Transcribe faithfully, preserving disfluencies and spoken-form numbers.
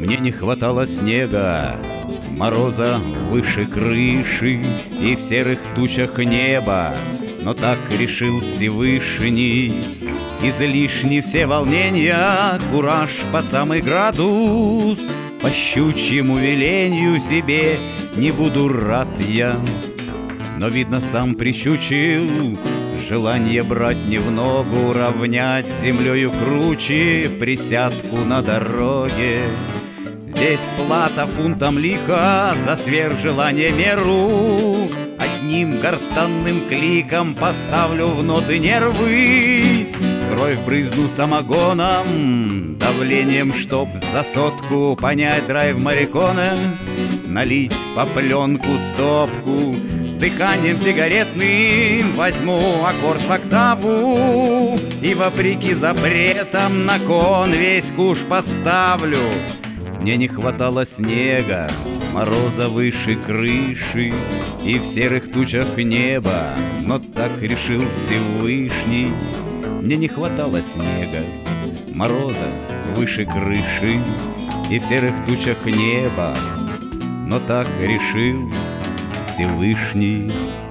Мне не хватало снега, мороза выше крыши и в серых тучах неба, но так решил Всевышний. Излишни все волнения, кураж под самый градус, по щучьему велению себе не буду рад я. Но, видно, сам прищучил желание брать не в ногу, равнять землею круче в присядку на дороге. Здесь плата фунтом лиха за сверхжелание меру. Одним гортанным кликом поставлю в ноты нервы. Кровь брызну самогоном, давлением, чтоб за сотку понять драйв Морриконе, налить по пленку стопку, дыханием сигаретным возьму аккорд в октаву и, вопреки запретам, на кон весь куш поставлю. Мне не хватало снега, мороза выше крыши и в серых тучах неба, но так решил Всевышний. Мне не хватало снега, мороза выше крыши и в серых тучах неба, но так решил Всевышний.